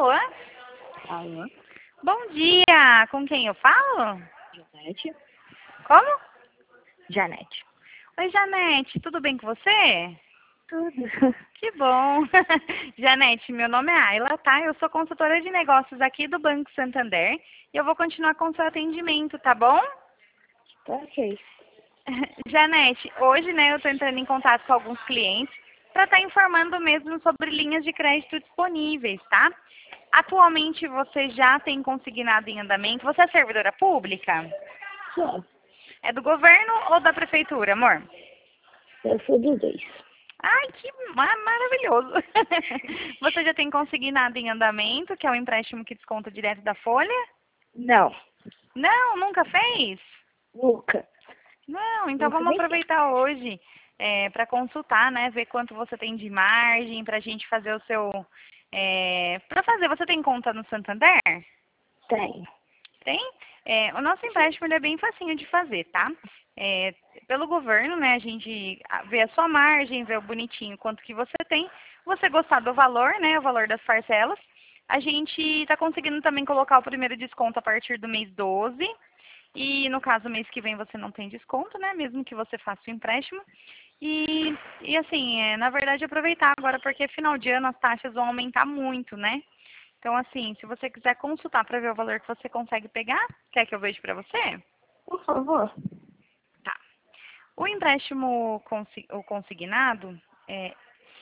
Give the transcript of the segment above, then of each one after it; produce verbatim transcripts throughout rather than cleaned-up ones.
Alô? Alô? Bom dia! Com quem eu falo? Janete? Como? Janete. Oi, Janete, tudo bem com você? Tudo. Que bom! Janete, meu nome é Ayla, tá? Eu sou consultora de negócios aqui do Banco Santander e eu vou continuar com o seu atendimento, tá bom? Tá ok. Janete, hoje, né, eu estou entrando em contato com alguns clientes para estar informando mesmo sobre linhas de crédito disponíveis, tá? Atualmente você já tem consignado em andamento? Você é servidora pública? Só. É do governo ou da prefeitura, amor? Eu sou dos dois. Ai, que ma- maravilhoso! Você já tem consignado em andamento, que é um empréstimo que desconta direto da folha? Não. Não, nunca fez? Nunca. Não, então Nunca vamos nem fiz. aproveitar hoje para consultar, né? Ver quanto você tem de margem para a gente fazer o seu. Para fazer, você tem conta no Santander? Tenho. Tem? É, o nosso empréstimo ele é bem facinho de fazer, tá? É, pelo governo, né? A gente vê a sua margem, vê o bonitinho quanto que você tem. Você gostar do valor, né? O valor das parcelas. A gente está conseguindo também colocar o primeiro desconto a partir do mês doze. E no caso, mês que vem você não tem desconto, né? Mesmo que você faça o empréstimo. E, e assim, é, na verdade, aproveitar agora, porque final de ano as taxas vão aumentar muito, né? Então, assim, se você quiser consultar para ver o valor que você consegue pegar, quer que eu veja para você? Por favor. Tá. O empréstimo consi o consignado, é,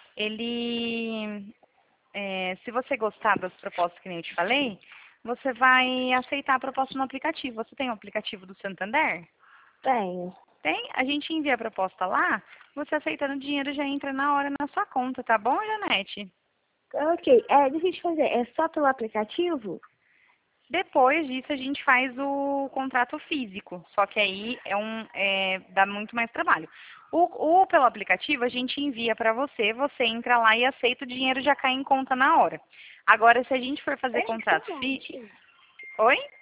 ele, é, se você gostar das propostas que nem eu te falei, você vai aceitar a proposta no aplicativo. Você tem o aplicativo do Santander? Tenho. Tem? A gente envia a proposta lá, você aceitando o dinheiro já entra na hora na sua conta, tá bom, Janete? Tá ok. É, deixa eu te fazer. É só pelo aplicativo? Depois disso a gente faz o contrato físico, só que aí é um, é, dá muito mais trabalho. O, o pelo aplicativo a gente envia para você, você entra lá e aceita, o dinheiro já cai em conta na hora. Agora, se a gente for fazer Tem que ser contrato físico... onde? Oi?